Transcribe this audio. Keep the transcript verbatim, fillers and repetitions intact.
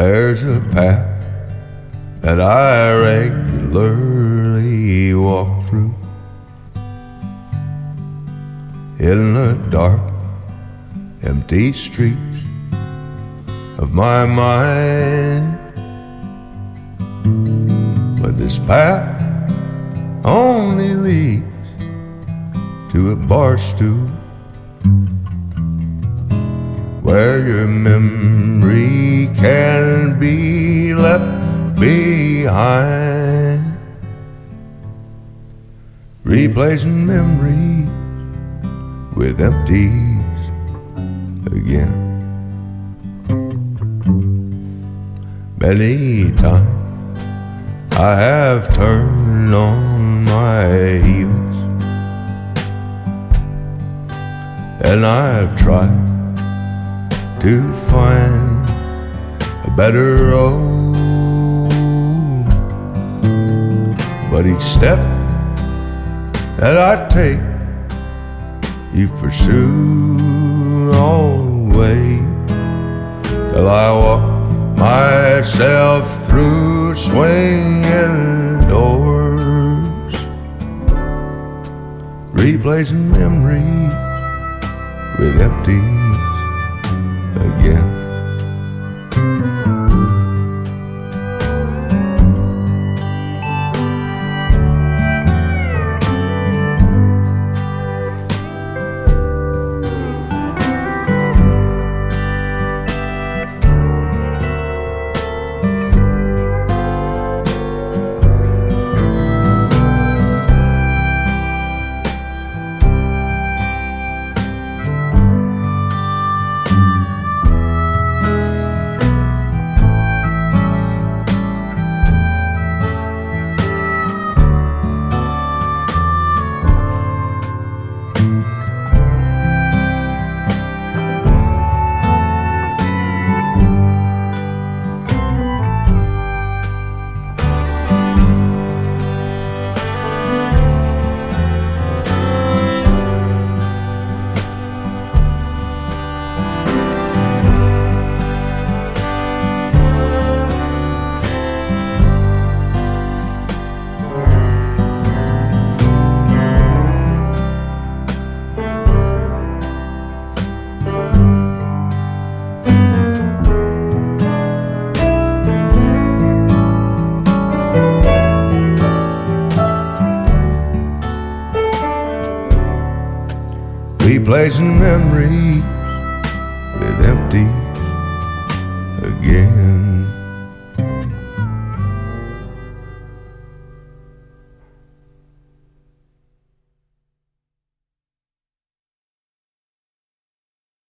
There's a path that I regularly walk through in the dark, empty streets of my mind. But this path only leads to a bar stool where your memory can be left behind, replacing memories with empties again. Many times I have turned on my heels, and I've tried to find a better road, but each step that I take, you've pursued all the way, till I walk myself through swinging doors, replacing memories with empties again. Replacing memories with empty again.